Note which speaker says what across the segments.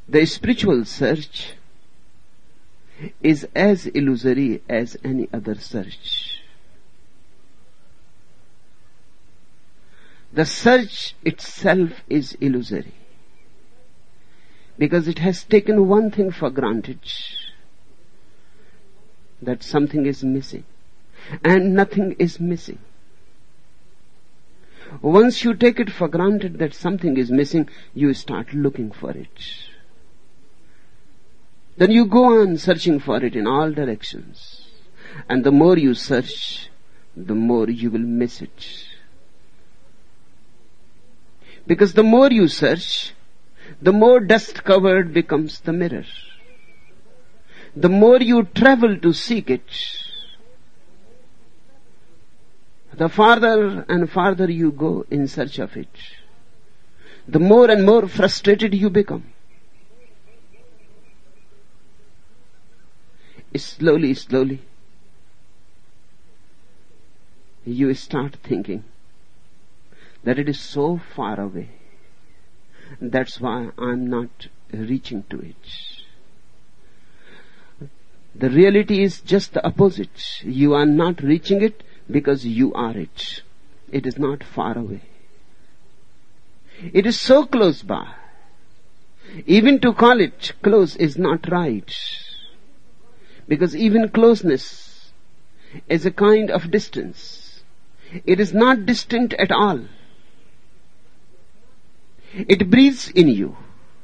Speaker 1: The spiritual search is as illusory as any other search. The search itself is illusory because it has taken one thing for granted, that something is missing, and nothing is missing. Once you take it for granted that something is missing, you start looking for it. Then you go on searching for it in all directions. And the more you search, the more you will miss it. Because the more you search, the more dust-covered becomes the mirror. The more you travel to seek it, the farther and farther you go in search of it, the more and more frustrated you become. Slowly, slowly, you start thinking that it is so far away. That's why I'm not reaching to it. The reality is just the opposite. You are not reaching it because you are it. It is not far away. It is so close by. Even to call it close is not right. Because even closeness is a kind of distance. It is not distant at all. It breathes in you.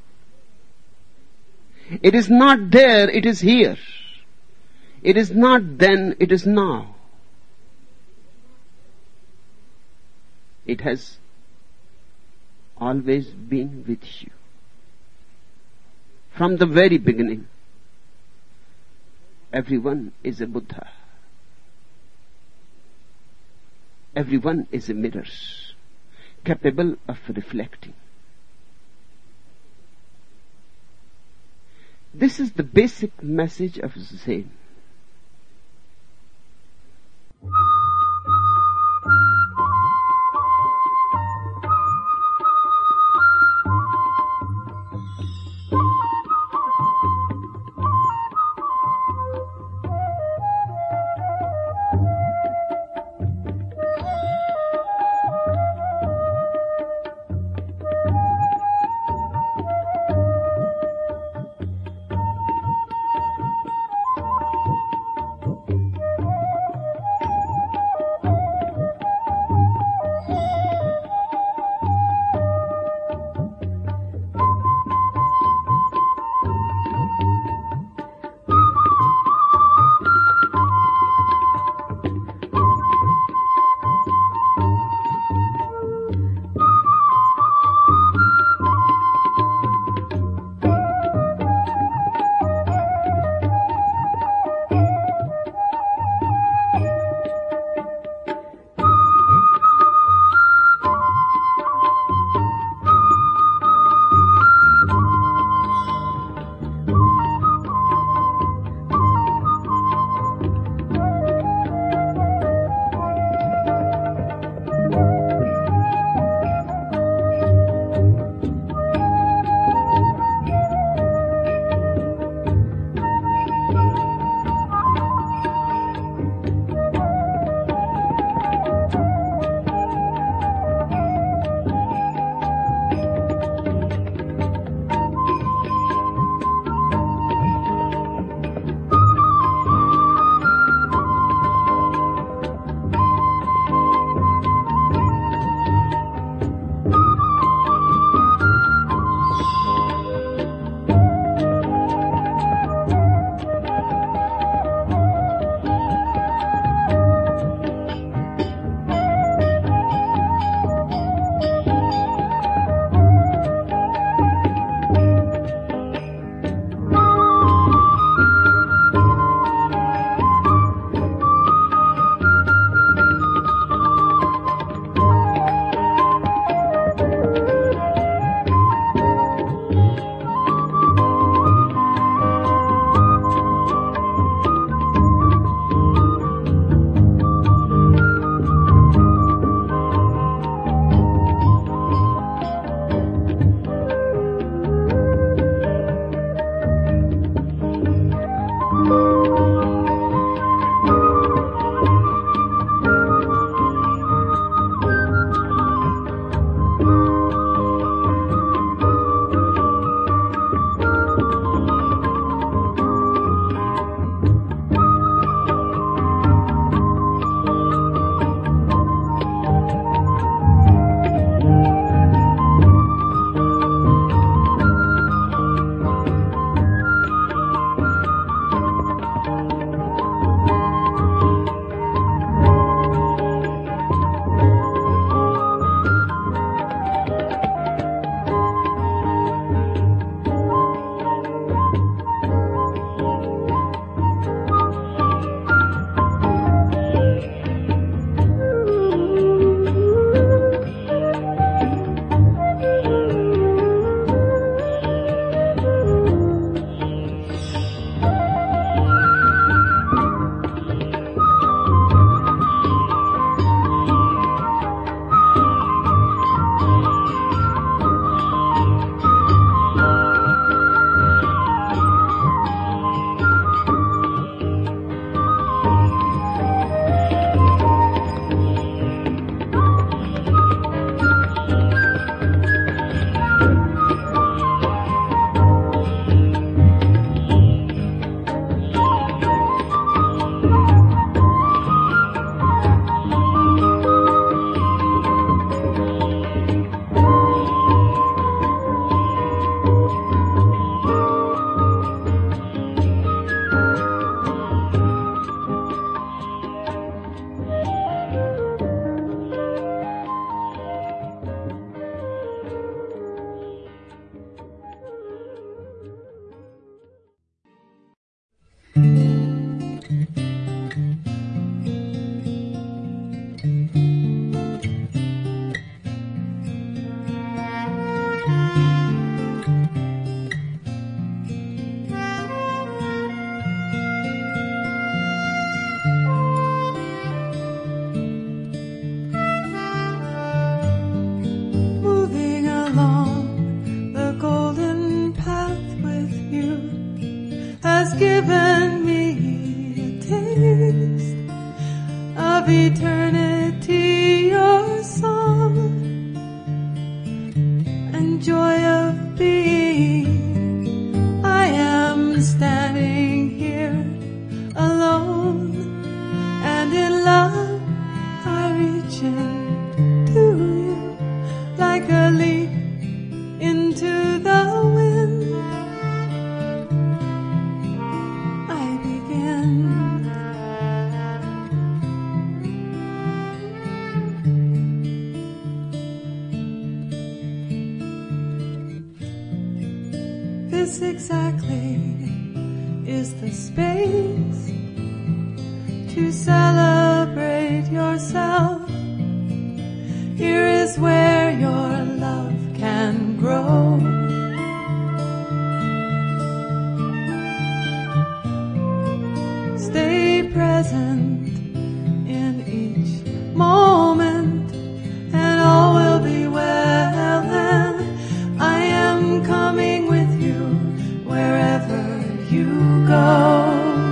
Speaker 1: It is not there, it is here. It is not then, it is now. It has always been with you. From the very beginning, everyone is a Buddha. Everyone is a mirror, capable of reflecting. This is the basic message of Zen.
Speaker 2: joy of being. I am standing here alone, and in love I reach into you like a leaf into the wind. I begin. This exactly is the space to celebrate yourself. Here is where your love can grow. Stay present in each moment, and all will be well. And I am coming with you wherever you go.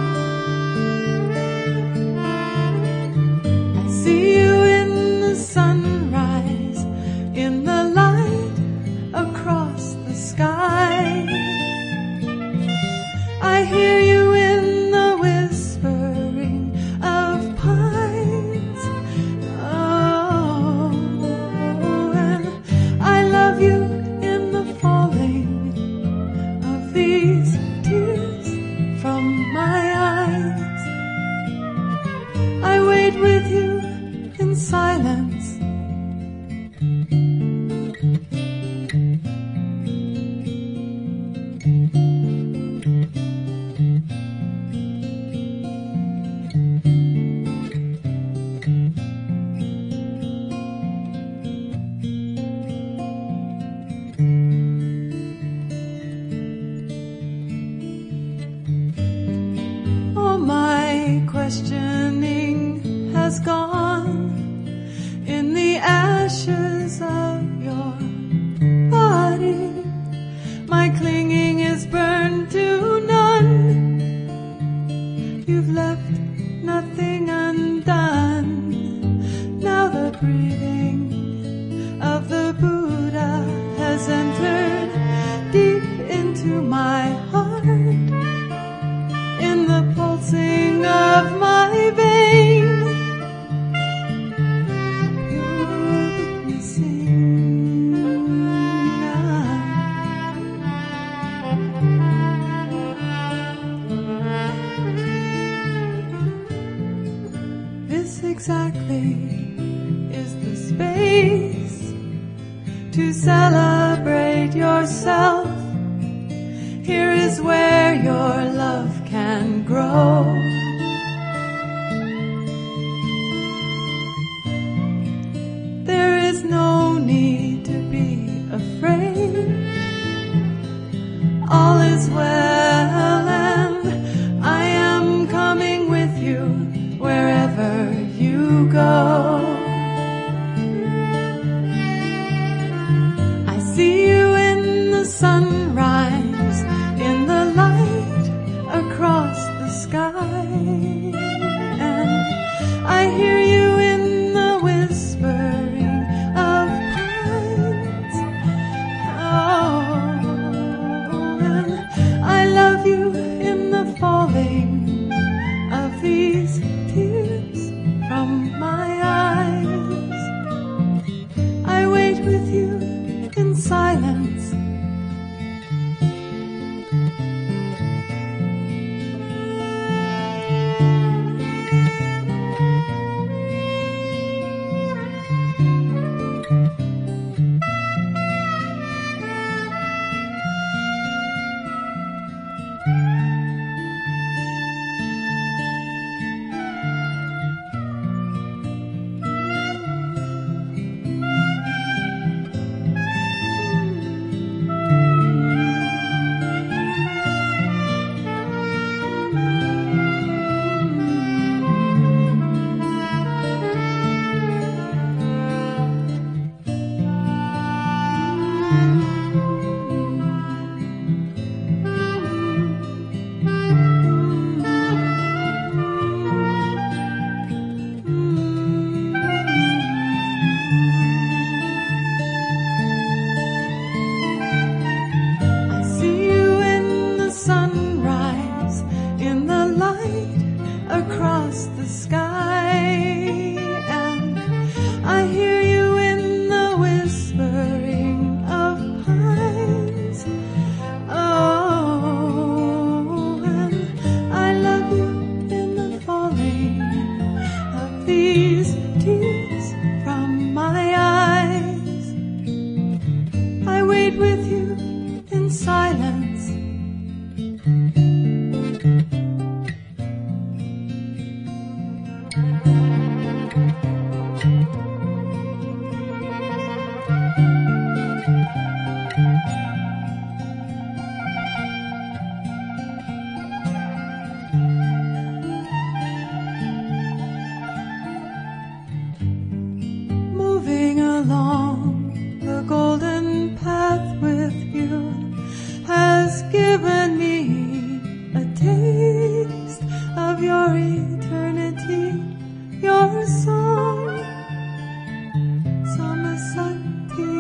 Speaker 2: I see you in the sunrise, in the light across the sky. I hear you in the whispering of pines. Oh, and I love you in the falling of these tears from my eyes. I wait with you in silence. All my questioning has gone in the ashes of your body. My clinging is burned to none. You've left nothing undone. Now the breathing of the Buddha has entered deep into my heart. In the pulsing of my veins, you're missing. This exactly is the space to celebrate yourself. Here is where your love can grow. There is no need to be afraid. All is well, and I am coming with you wherever you go. I see you in the sunrise, in the light across the sky, and I hear you in the whispering of pines. Oh, and I love you in the falling of these tears from my eyes. I wait with you in silence. with you in silence. Moving along the golden path with you has given me a taste of your eternity, your song, Samasati.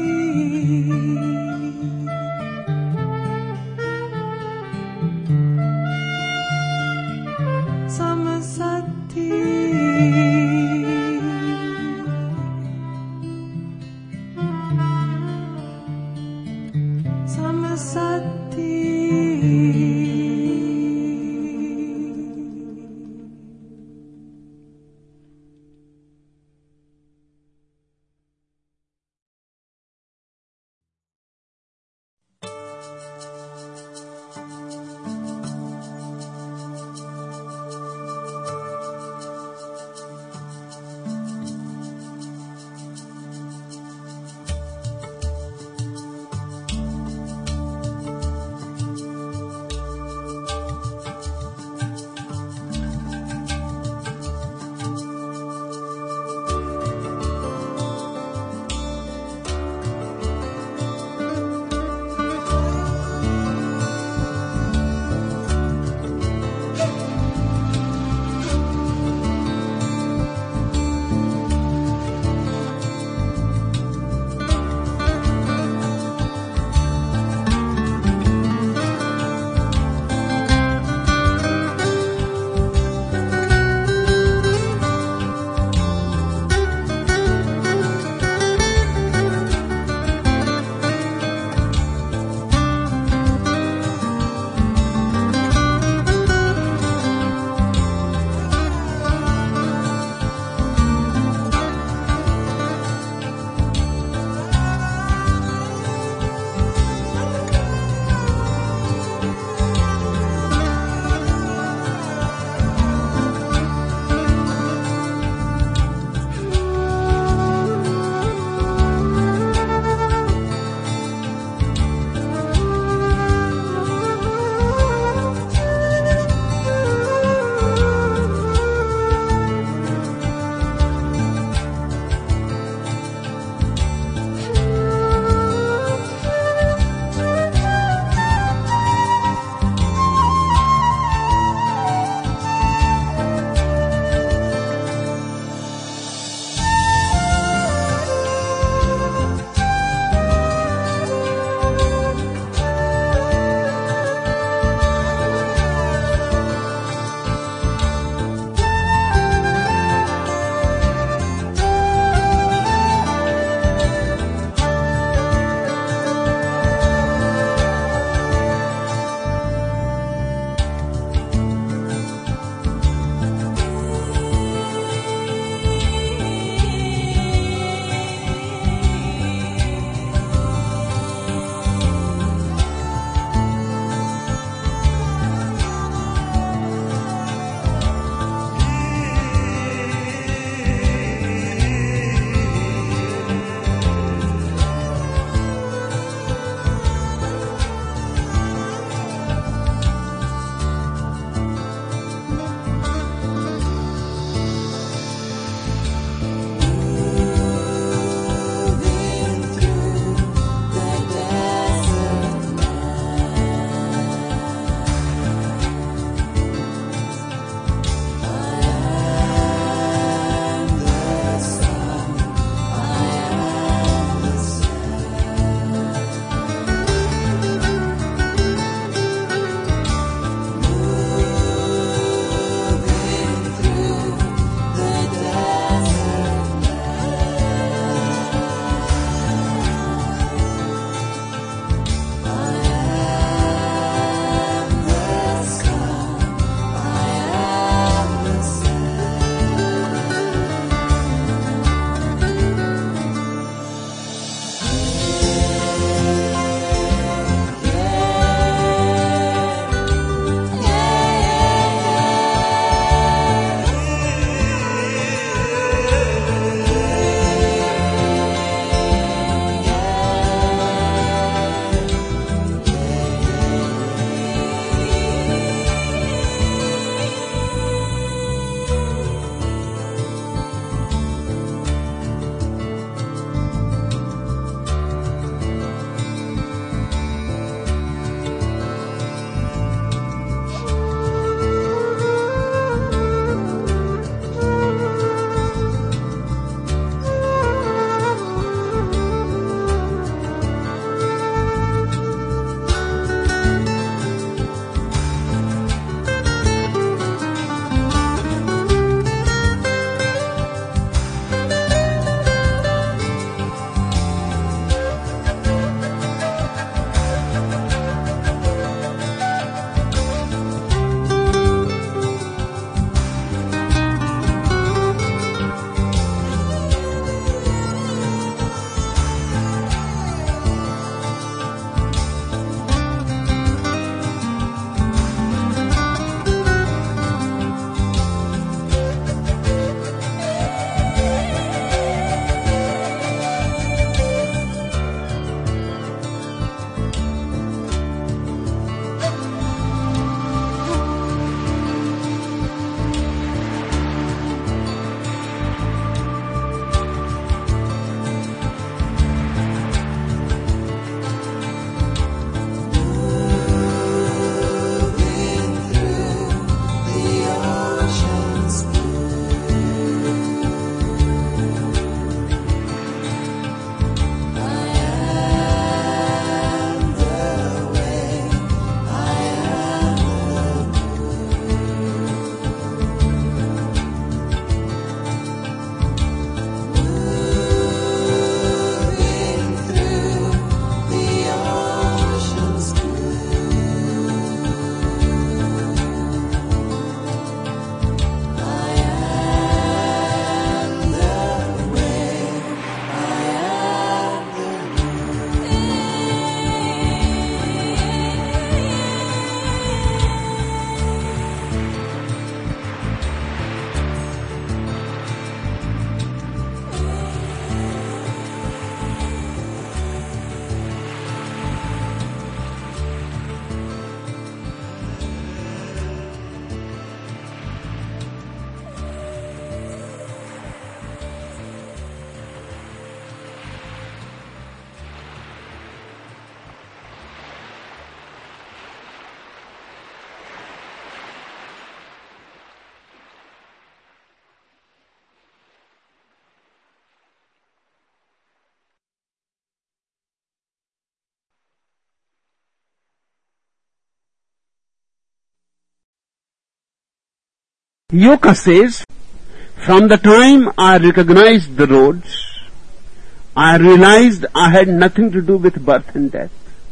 Speaker 1: Yoga says, from the time I recognized the road, I realized I had nothing to do with birth and death.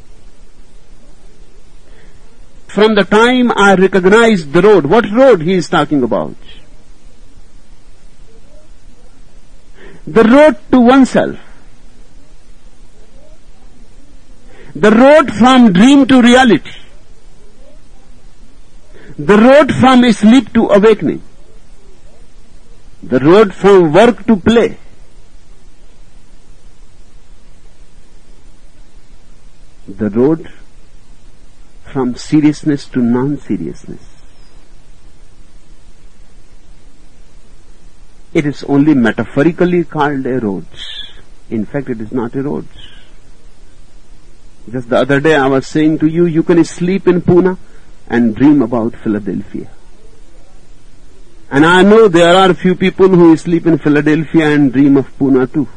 Speaker 1: From the time I recognized the road, what road he is talking about? The road to oneself. The road from dream to reality. The road from sleep to awakening. The road from work to play. The road from seriousness to non-seriousness. It is only metaphorically called a road. In fact, it is not a road. Just the other day I was saying to you, you can sleep in Pune and dream about Philadelphia. And I know there are a few people who sleep in Philadelphia and dream of Pune too.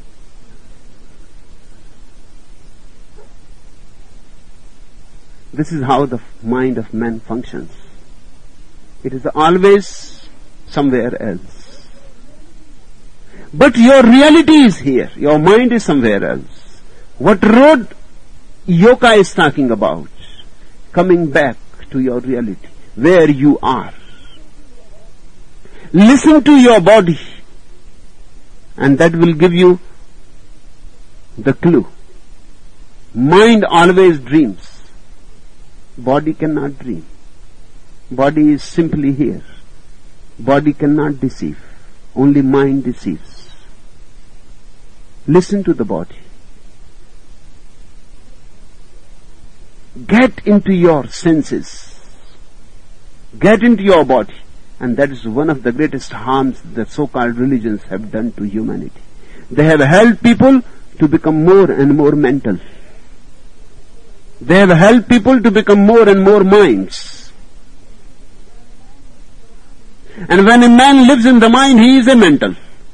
Speaker 1: This is how the mind of man functions. It is always somewhere else. But your reality is here. Your mind is somewhere else. What road yoga is talking about? Coming back to your reality, where you are. Listen to your body, and that will give you the clue. Mind always dreams. Body cannot dream. Body is simply here. Body cannot deceive. Only mind deceives. Listen to the body. Get into your senses. Get into your body. And that is one of the greatest harms that so-called religions have done to humanity. They have helped people to become more and more mental. They have helped people to become more and more minds. And when a man lives in the mind, he is a mental.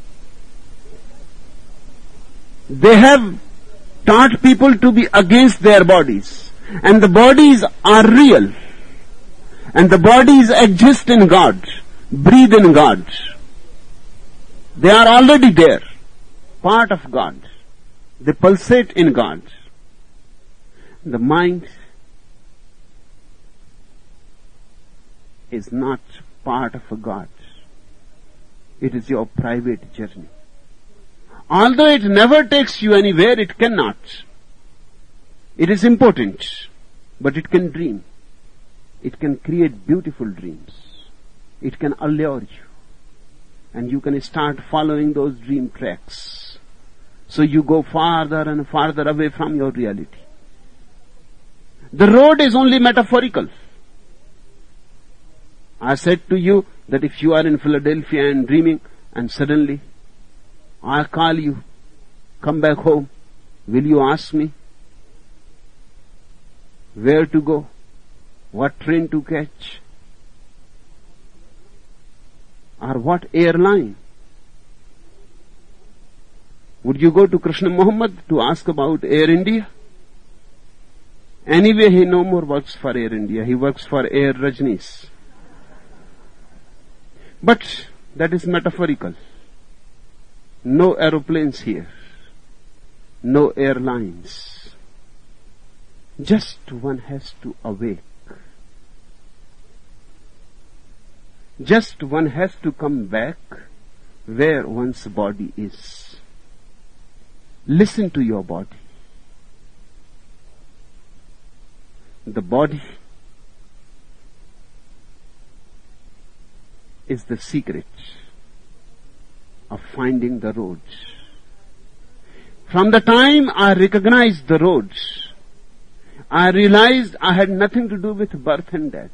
Speaker 1: They have taught people to be against their bodies. And the bodies are real. And the bodies exist in God, breathe in God. They are already there, part of God. They pulsate in God. The mind is not part of a God. It is your private journey. Although it never takes you anywhere, it cannot. It is important, but it can dream. It can create beautiful dreams. It can allure you. And you can start following those dream tracks. So you go farther and farther away from your reality. The road is only metaphorical. I said to you that if you are in Philadelphia and dreaming, and suddenly I call you, come back home, will you ask me where to go, what train to catch, or what airline? Would you go to Krishna Muhammad to ask about Air India? Anyway, he no more works for Air India. He works for Air Rajneesh. But that is metaphorical. No aeroplanes here. No airlines. Just one has to awake. Just one has to come back where one's body is. Listen to your body. The body is the secret of finding the road. From the time I recognized the road, I realized I had nothing to do with birth and death.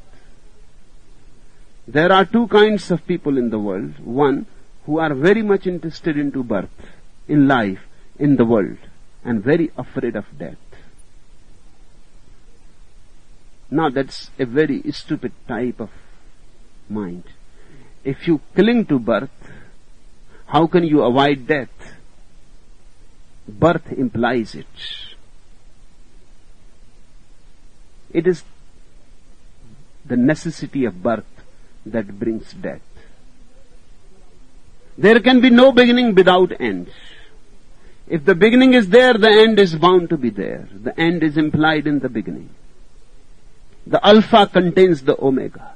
Speaker 1: There are two kinds of people in the world. One, who are very much interested into birth, in life, in the world, and very afraid of death. Now that's a very stupid type of mind. If you cling to birth, how can you avoid death? Birth implies it. It is the necessity of birth that brings death. There can be no beginning without end. If the beginning is there, the end is bound to be there. The end is implied in the beginning. The alpha contains the omega.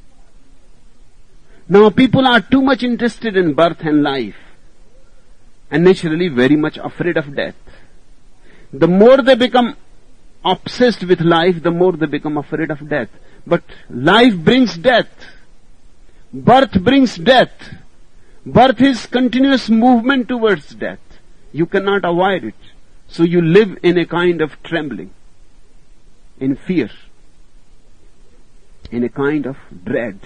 Speaker 1: Now people are too much interested in birth and life, and naturally very much afraid of death. The more they become obsessed with life, the more they become afraid of death. But life brings death. Birth brings death. Birth is continuous movement towards death. You cannot avoid it. So you live in a kind of trembling, in fear, in a kind of dread.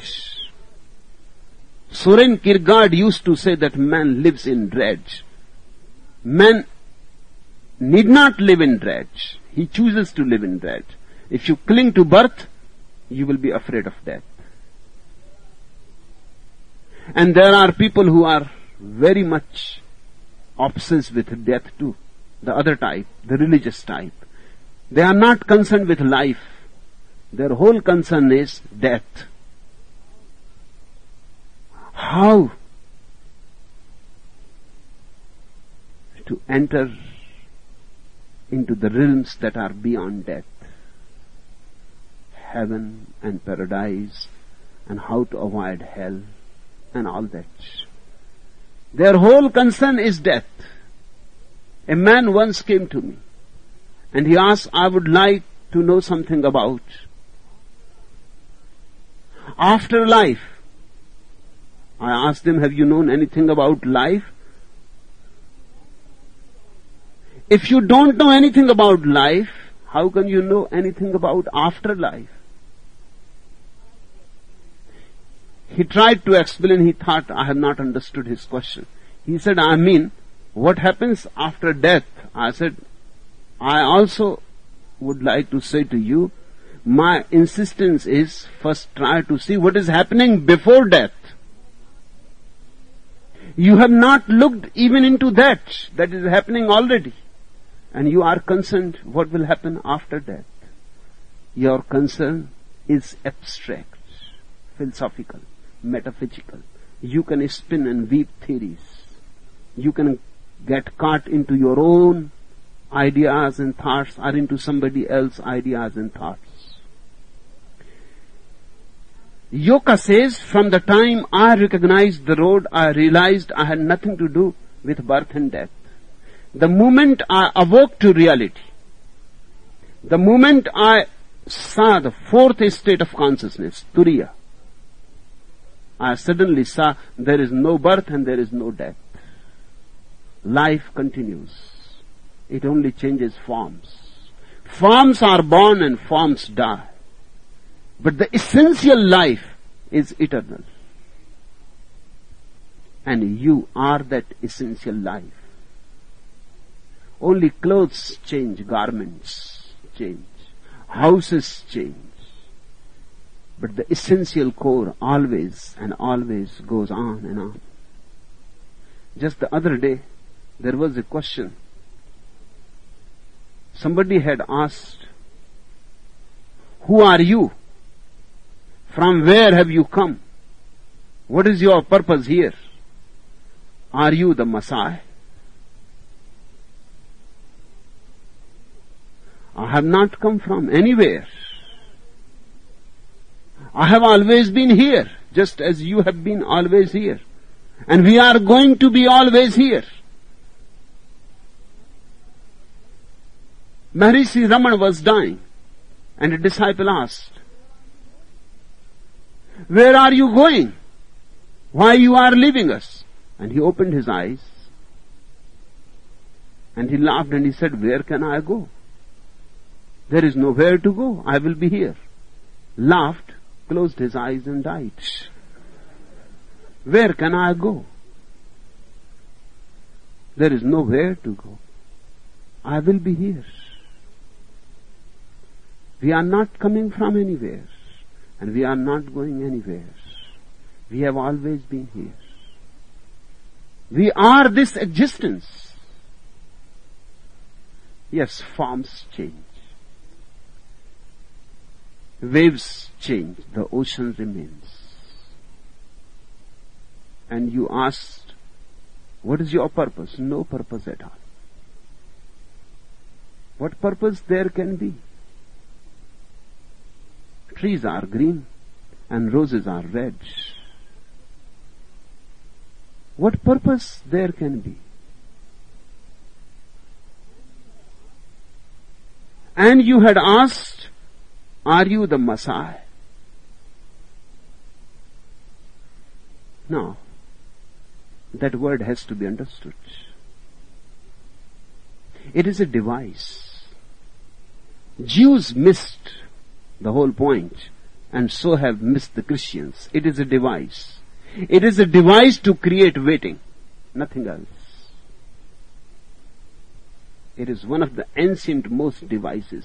Speaker 1: Soren Kierkegaard used to say that man lives in dread. Man need not live in dread. He chooses to live in dread. If you cling to birth, you will be afraid of death. And there are people who are very much obsessed with death too. The other type, the religious type. They are not concerned with life. Their whole concern is death. How to enter into the realms that are beyond death, heaven and paradise, and how to avoid hell and all that. Their whole concern is death. A man once came to me and he asked, I would like to know something about afterlife. I asked him, have you known anything about life? If you don't know anything about life, how can you know anything about afterlife? He tried to explain. He thought I have not understood his question. He said, I mean, what happens after death? I said, I also would like to say to you, my insistence is first try to see what is happening before death. You have not looked even into that is happening already. And you are concerned what will happen after death. Your concern is abstract, philosophical, metaphysical. You can spin and weave theories. You can get caught into your own ideas and thoughts or into somebody else's ideas and thoughts. Yoka says, from the time I recognized the road, I realized I had nothing to do with birth and death. The moment I awoke to reality, the moment I saw the fourth state of consciousness, Turiya, I suddenly saw there is no birth and there is no death. Life continues. It only changes forms. Forms are born and forms die. But the essential life is eternal. And you are that essential life. Only clothes change, garments change, houses change. But the essential core always and always goes on and on. Just the other day, there was a question. Somebody had asked, who are you? From where have you come? What is your purpose here? Are you the Messiah? I have not come from anywhere. I have always been here, just as you have been always here. And we are going to be always here. Maharishi Raman was dying, and a disciple asked, where are you going? Why you are leaving us? And he opened his eyes, and he laughed and he said, where can I go? There is nowhere to go. I will be here. Laughed, closed his eyes and died. Where can I go? There is nowhere to go. I will be here. We are not coming from anywhere, and we are not going anywhere. We have always been here. We are this existence. Yes, forms change. Waves change. The ocean remains. And you asked, What is your purpose? No purpose at all. What purpose there can be? Trees are green and roses are red. What purpose there can be? And you had asked, are you the Messiah? Now, that word has to be understood. It is a device. Jews missed the whole point, and so have missed the Christians. It is a device. It is a device to create waiting, nothing else. It is one of the ancient most devices.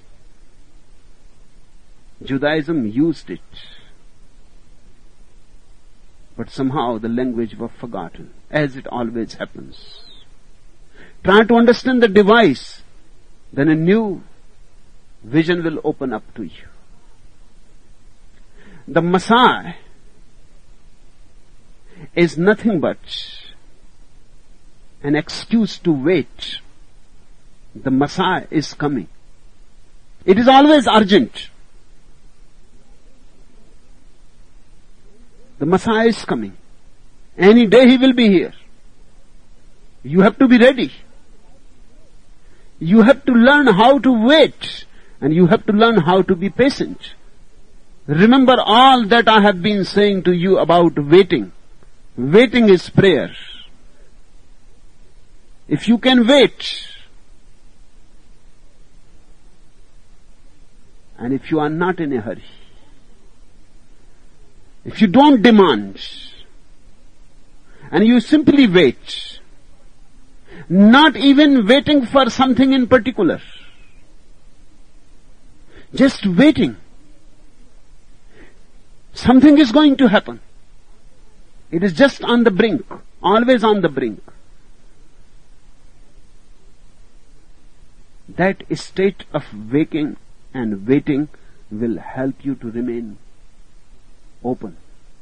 Speaker 1: Judaism used it, but somehow the language was forgotten, as it always happens. Try to understand the device, then a new vision will open up to you. The Messiah is nothing but an excuse to wait. The Messiah is coming. It is always urgent. The Messiah is coming. Any day he will be here. You have to be ready. You have to learn how to wait, and you have to learn how to be patient. Remember all that I have been saying to you about waiting. Waiting is prayer. If you can wait, and if you are not in a hurry, if you don't demand, and you simply wait, not even waiting for something in particular, just waiting, something is going to happen. It is just on the brink, always on the brink. That state of waking and waiting will help you to remain open,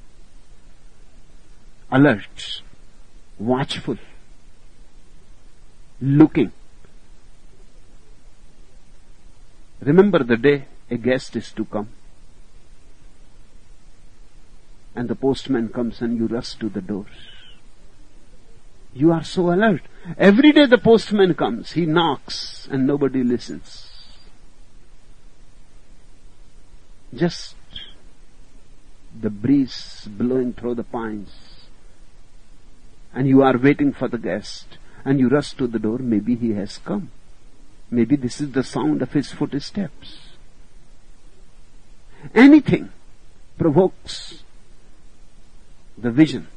Speaker 1: alert, watchful, looking. Remember the day a guest is to come, and the postman comes and you rush to the door. You are so alert. Every day the postman comes, he knocks and nobody listens. Just the breeze blowing through the pines, and you are waiting for the guest, and you rush to the door. Maybe he has come. Maybe this is the sound of his footsteps. Anything provokes the vision.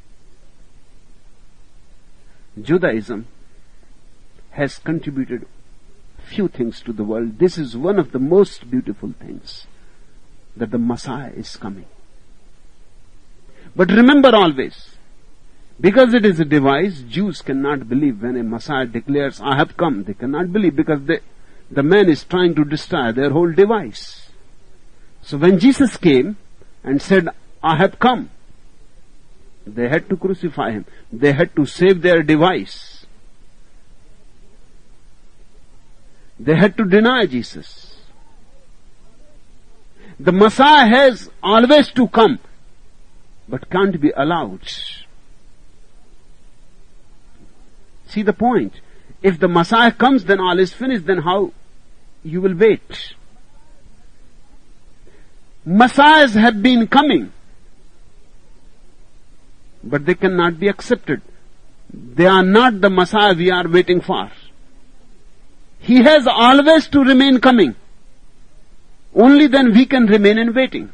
Speaker 1: Judaism has contributed few things to the world. This is one of the most beautiful things, that the Messiah is coming. But remember always, because it is a device, Jews cannot believe when a Messiah declares, I have come. They cannot believe, because the man is trying to destroy their whole device. So when Jesus came and said, I have come, they had to crucify him. They had to save their device. They had to deny Jesus. The Messiah has always to come, but can't be allowed. See the point. If the Messiah comes, then all is finished. Then how you will wait? Messiahs have been coming, but they cannot be accepted. They are not the Messiah we are waiting for. He has always to remain coming. Only then we can remain in waiting.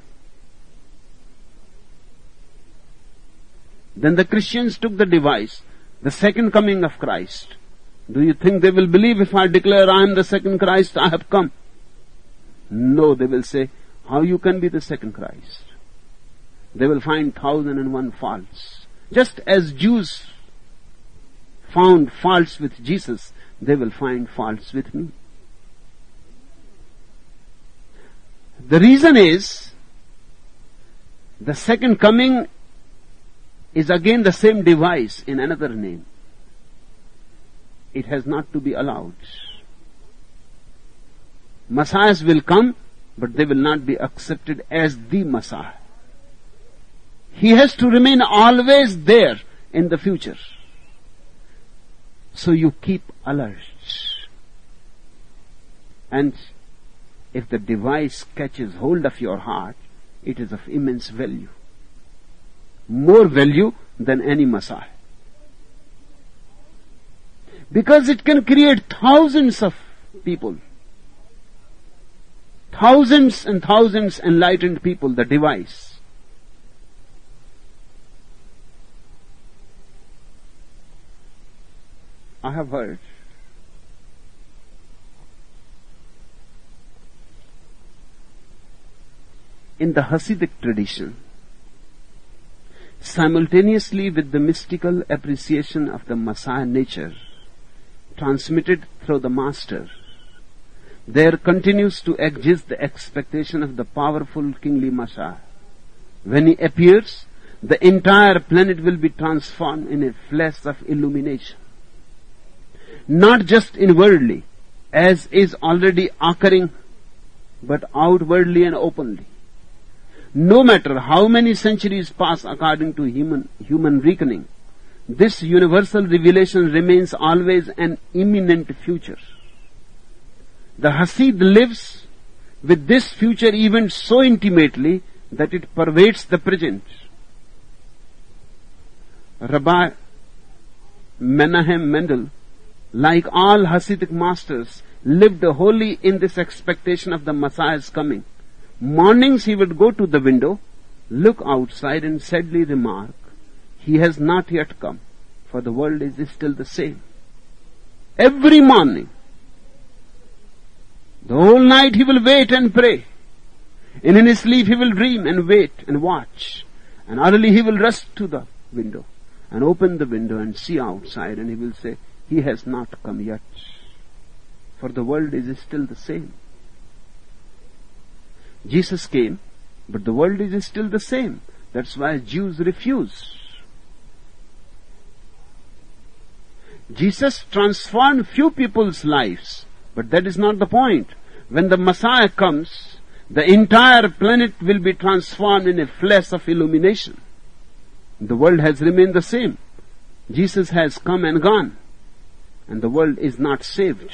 Speaker 1: Then the Christians took the device, the second coming of Christ. Do you think they will believe if I declare I am the second Christ, I have come? No, they will say, how you can be the second Christ? They will find 1,001 faults. Just as Jews found faults with Jesus, they will find faults with me. The reason is, the second coming is again the same device in another name. It has not to be allowed. Messiahs will come, but they will not be accepted as the Messiah. He has to remain always there in the future. So you keep alert. And if the device catches hold of your heart, it is of immense value. More value than any Messiah. Because it can create thousands of people. Thousands and thousands enlightened people, the device. I have heard in the Hasidic tradition, simultaneously with the mystical appreciation of the Messiah nature transmitted through the Master, there continues to exist the expectation of the powerful kingly Messiah. When he appears, the entire planet will be transformed in a flash of illumination. Not just inwardly, as is already occurring, but outwardly and openly. No matter how many centuries pass according to human reckoning, this universal revelation remains always an imminent future. The Hasid lives with this future event so intimately that it pervades the present. Rabbi Menahem Mendel, like all Hasidic masters, lived wholly in this expectation of the Messiah's coming. Mornings he would go to the window, look outside and sadly remark, "He has not yet come, for the world is still the same." Every morning, the whole night he will wait and pray. And in his sleep he will dream and wait and watch. And early he will rush to the window and open the window and see outside, and he will say, "He has not come yet, for the world is still the same." Jesus came, but the world is still the same. That's why Jews refuse. Jesus transformed few people's lives, but that is not the point. When the Messiah comes, the entire planet will be transformed in a flash of illumination. The world has remained the same. Jesus has come and gone, and the world is not saved.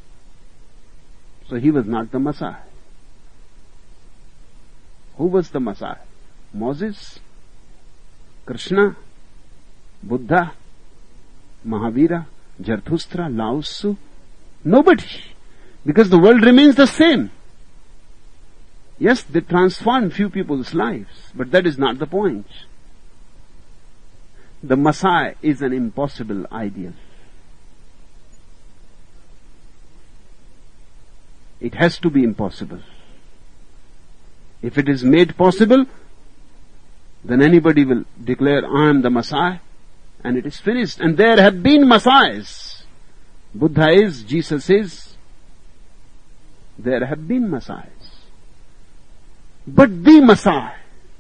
Speaker 1: So he was not the Messiah. Who was the Messiah? Moses? Krishna? Buddha? Mahavira? Zarathustra? Lao Tzu? Nobody. Because the world remains the same. Yes, they transform few people's lives, but that is not the point. The Messiah is an impossible ideal. It has to be impossible. If it is made possible, then anybody will declare, "I am the Messiah," and it is finished. And there have been Messiahs. Buddha is, Jesus is. There have been Messiahs. But the Messiah,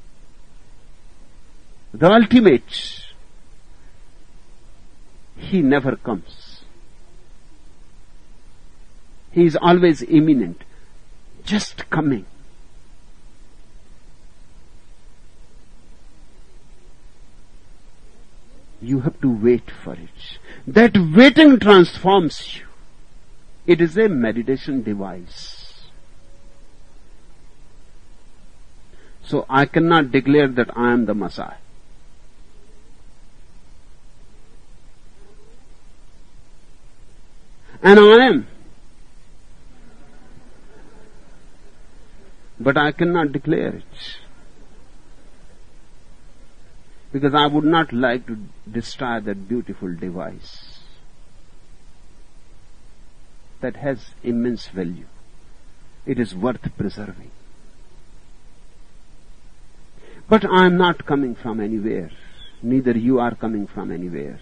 Speaker 1: the ultimate, he never comes. He is always imminent, just coming. You have to wait for it. That waiting transforms you. It is a meditation device. So I cannot declare that I am the Messiah. And I am. But I cannot declare it. Because I would not like to destroy that beautiful device that has immense value. It is worth preserving. But I am not coming from anywhere. Neither you are coming from anywhere.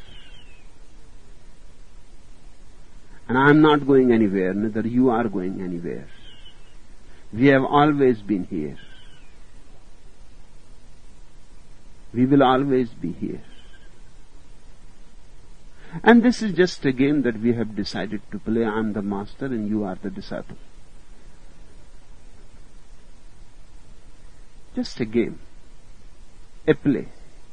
Speaker 1: And I am not going anywhere, neither you are going anywhere. We have always been here. We will always be here. And this is just a game that we have decided to play. I am the master and you are the disciple. Just a game, a play.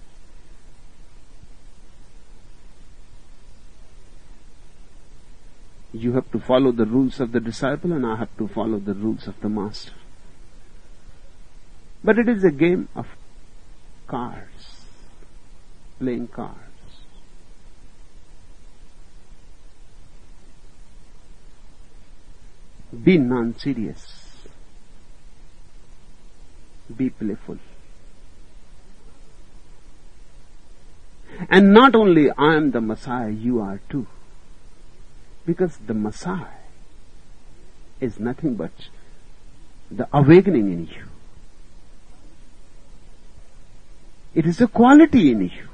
Speaker 1: You have to follow the rules of the disciple and I have to follow the rules of the master. But it is a game of cards, playing cards. Be non-serious. Be playful. And not only I am the Messiah, you are too. Because the Messiah is nothing but the awakening in you. It is a quality in you.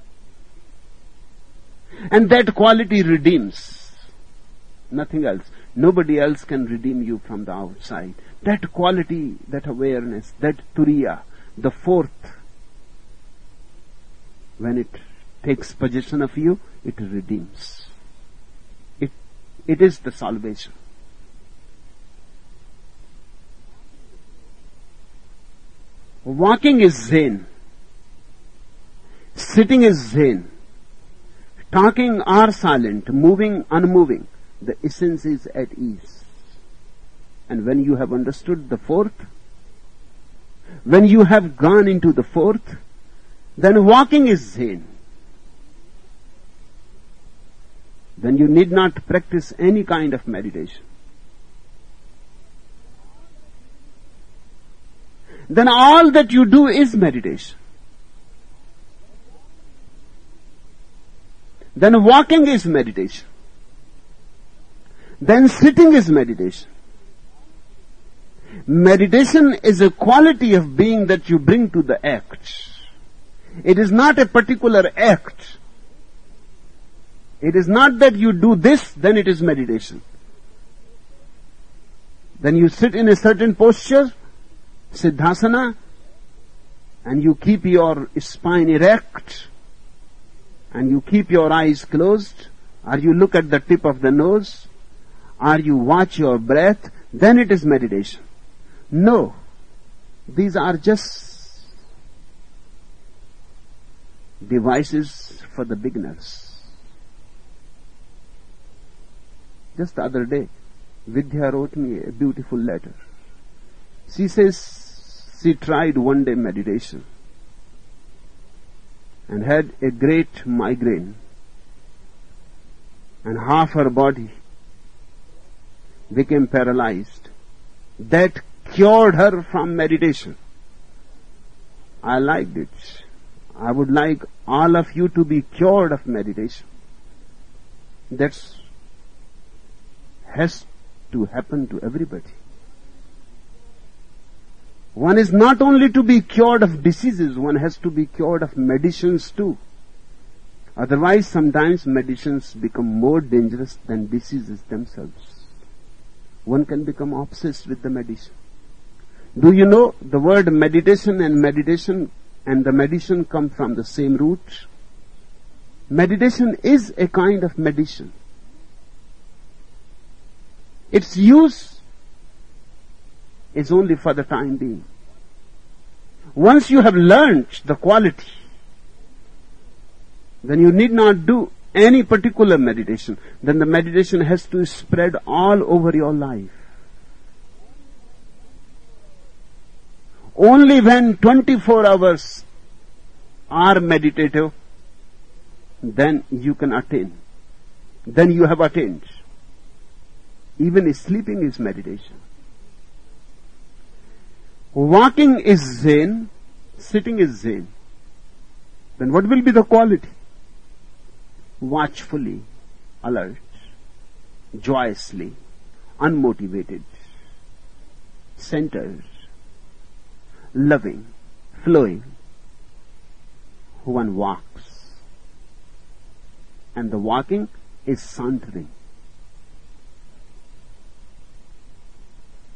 Speaker 1: And that quality redeems. Nothing else. Nobody else can redeem you from the outside. That quality, that awareness, that turiya, the fourth, when it takes possession of you, it redeems. It is the salvation. Walking is Zen. Sitting is Zen. Talking or silent, moving, unmoving. The essence is at ease. And when you have understood the fourth, when you have gone into the fourth, then walking is Zen. Then you need not practice any kind of meditation. Then all that you do is meditation. Then walking is meditation. Then sitting is meditation. Meditation is a quality of being that you bring to the act. It is not a particular act. It is not that you do this, then it is meditation. Then you sit in a certain posture, Siddhasana, and you keep your spine erect, and you keep your eyes closed, or you look at the tip of the nose, or you watch your breath, then it is meditation. No, these are just devices for the beginners. Just the other day, Vidya wrote me a beautiful letter. She says she tried one day meditation and had a great migraine, and half her body became paralyzed. That cured her from meditation. I liked it. I would like all of you to be cured of meditation. That's has to happen to everybody. One is not only to be cured of diseases, one has to be cured of medicines too. Otherwise, sometimes medicines become more dangerous than diseases themselves. One can become obsessed with the medicine. Do you know the word meditation and the medicine come from the same root? Meditation is a kind of medicine. Its use is only for the time being. Once you have learned the quality, then you need not do any particular meditation. Then the meditation has to spread all over your life. Only when 24 hours are meditative, then you can attain. Then you have attained. Even sleeping is meditation. Walking is Zen, sitting is Zen. Then what will be the quality? Watchfully, alert, joyously, unmotivated, centered, loving, flowing. One walks. And the walking is sauntering.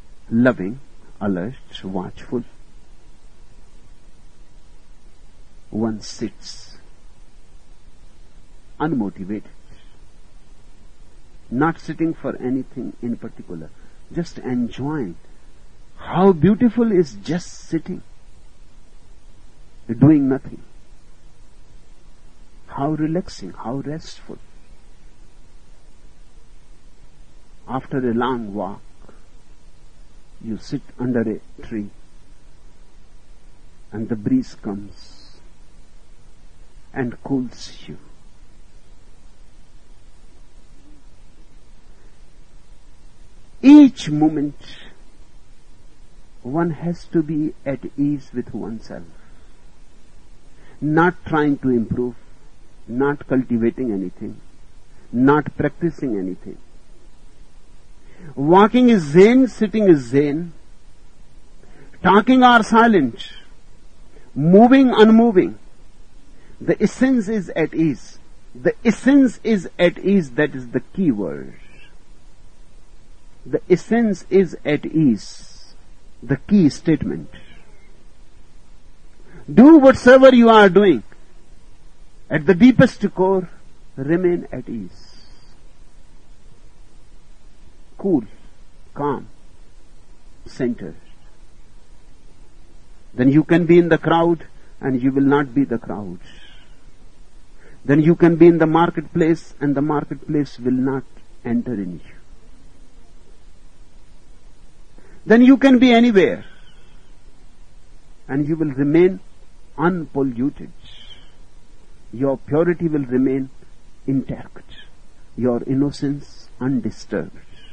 Speaker 1: Loving, alert, watchful. one sits unmotivated, not sitting for anything in particular, just enjoying. How beautiful is just sitting, doing nothing. How relaxing, how restful. After a long walk, you sit under a tree and the breeze comes and cools you. Each moment one has to be at ease with oneself, not trying to improve, not cultivating anything, not practicing anything. Walking is Zen, sitting is Zen, talking or silent, moving, unmoving. The essence is at ease. The essence is at ease, that is the key word. The essence is at ease, the key statement. Do whatsoever you are doing. At the deepest core, remain at ease. Cool, calm, centered. Then you can be in the crowd and you will not be the crowd. Then you can be in the marketplace and the marketplace will not enter in you. Then you can be anywhere and you will remain unpolluted. Your purity will remain intact. Your innocence undisturbed.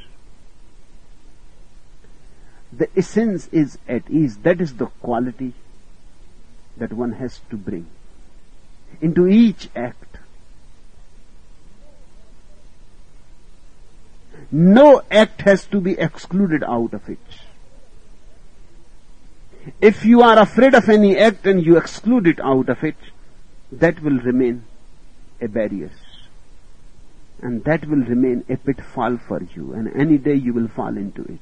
Speaker 1: The essence is at ease. That is the quality that one has to bring into each act. No act has to be excluded out of it. If you are afraid of any act and you exclude it out of it, that will remain a barrier. And that will remain a pitfall for you, and any day you will fall into it.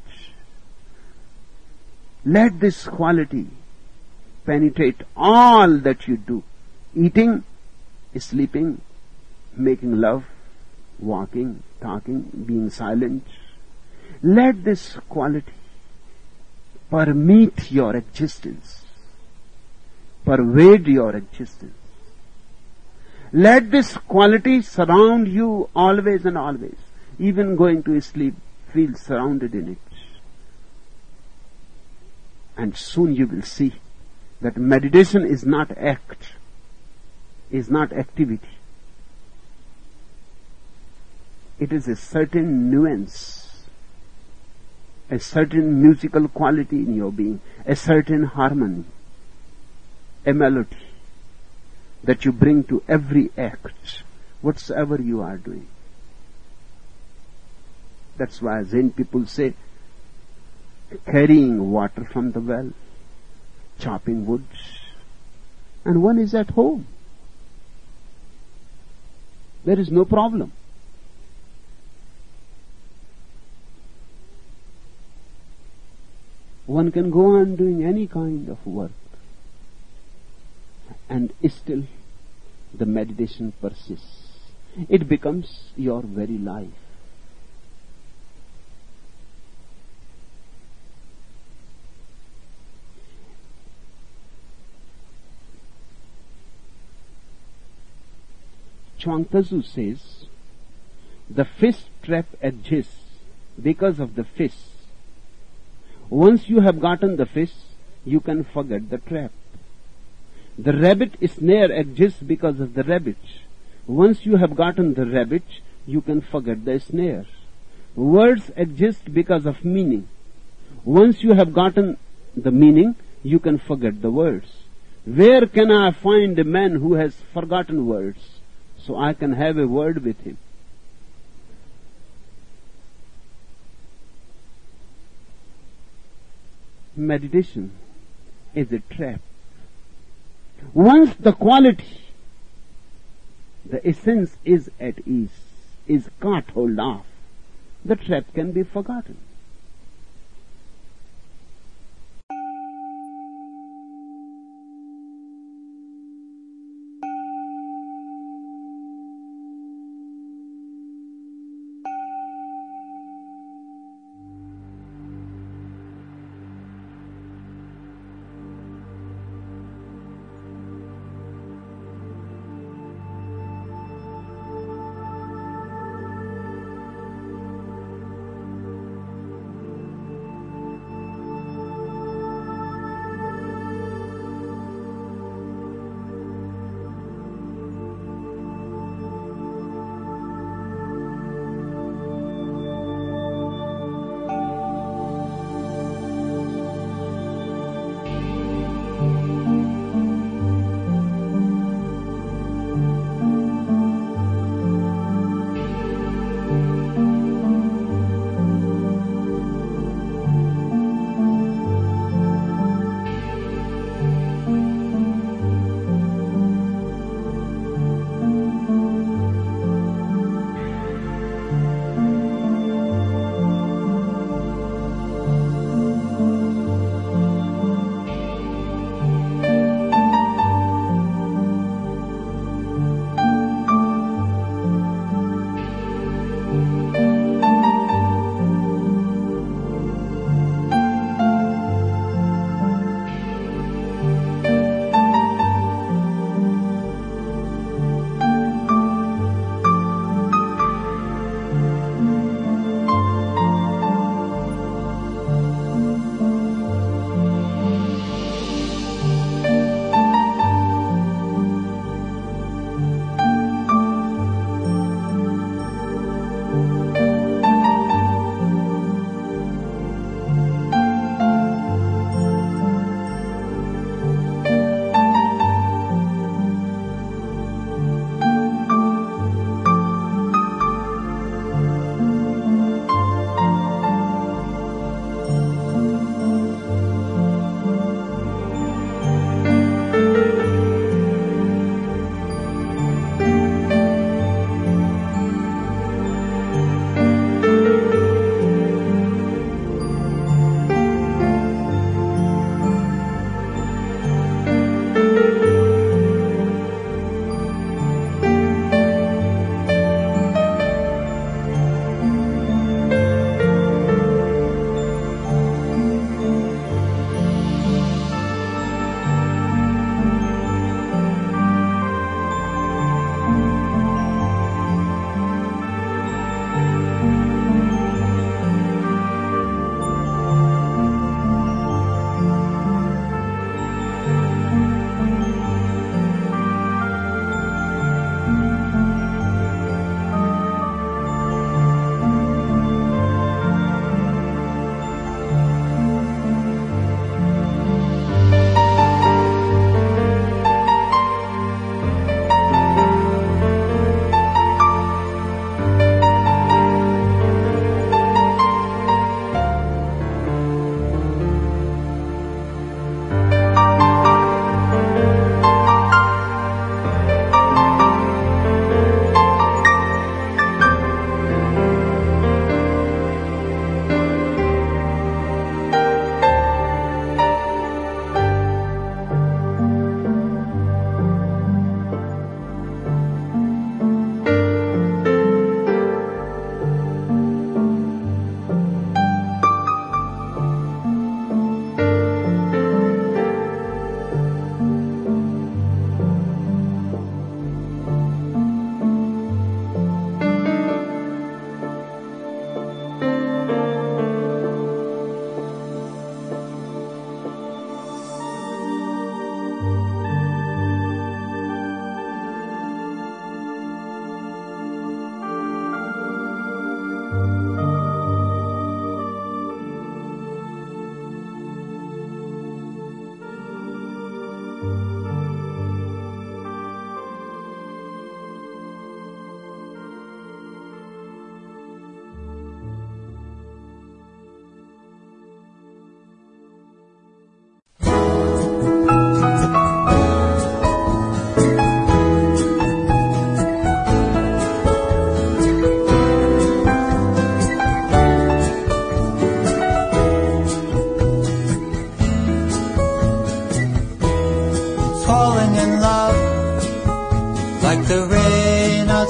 Speaker 1: Let this quality penetrate all that you do. Eating, sleeping, making love, walking, talking, being silent. Let this quality permeate your existence, pervade your existence. Let this quality surround you always and always. Even going to sleep, feel surrounded in it. And soon you will see that meditation is not act, is not activity. It is a certain nuance, a certain musical quality in your being, a certain harmony, a melody that you bring to every act, whatsoever you are doing. That's why Zen people say, carrying water from the well, chopping wood, and one is at home. There is no problem. One can go on doing any kind of work, and still the meditation persists. It becomes your very life. Chuang Tzu says, the fish trap exists because of the fish. Once you have gotten the fish, you can forget the trap. The rabbit snare exists because of the rabbit. Once you have gotten the rabbit, you can forget the snare. Words exist because of meaning. Once you have gotten the meaning, you can forget the words. Where can I find a man who has forgotten words, so I can have a word with him? Meditation is a trap. Once the quality, the essence is at ease, is caught hold of, the trap can be forgotten.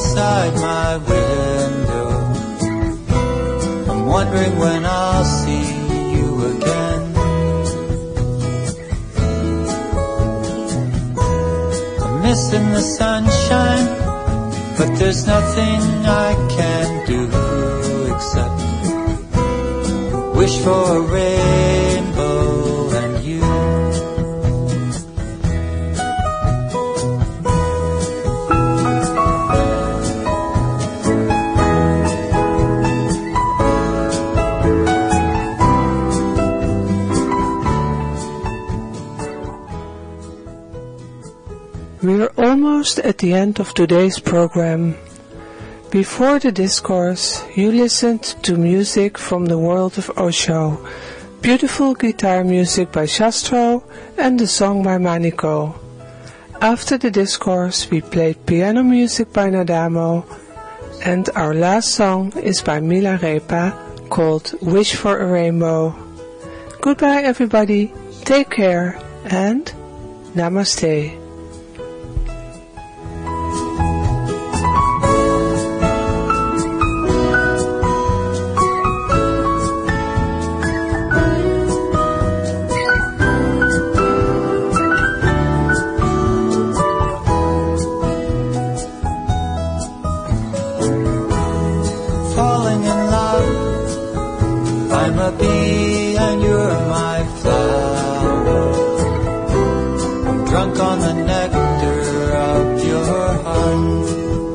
Speaker 3: outside my window. I'm wondering when I'll see you again. I'm missing the sunshine, but there's nothing I can do except wish for a rainbow and you.
Speaker 4: We're almost at the end of today's program. Before the discourse, you listened to music from the world of Osho, beautiful guitar music by Shastro and the song by Maniko. After the discourse, we played piano music by Nadamo, and our last song is by Milarepa called Wish for a Rainbow. Goodbye everybody, take care, and Namaste.
Speaker 3: I'm a bee and you're my flower. I'm drunk on the nectar of your heart.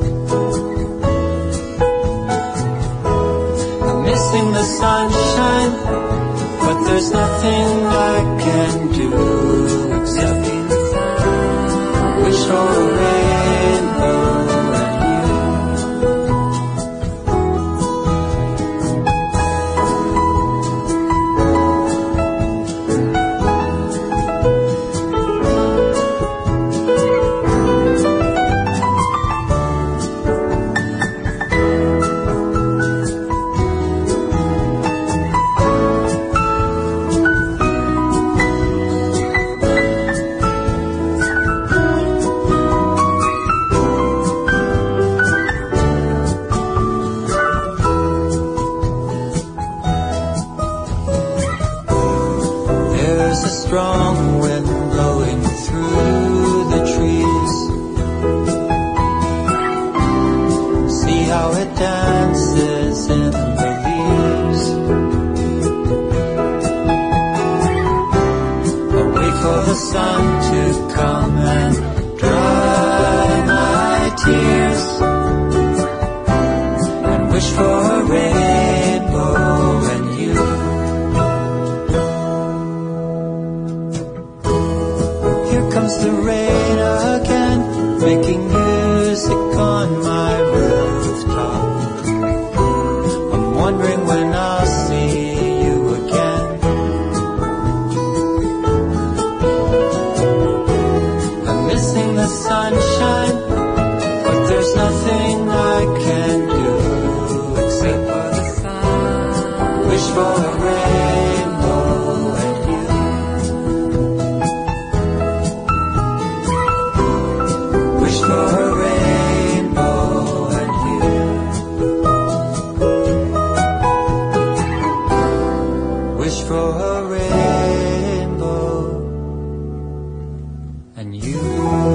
Speaker 3: I'm missing the sunshine, but there's nothing I can do except wish for a rainbow. Strong wind blowing through the trees. See how it dances in the leaves. I wait for the sun to come and dry my tears and wish for a rainbow and you. Comes the rain again, making music on my rooftop. I'm wondering when I'll see you again. I'm missing the sunshine, but there's nothing I can do except wish for a rainbow and you. Wish for a rainbow and you. Wish for a rainbow and you.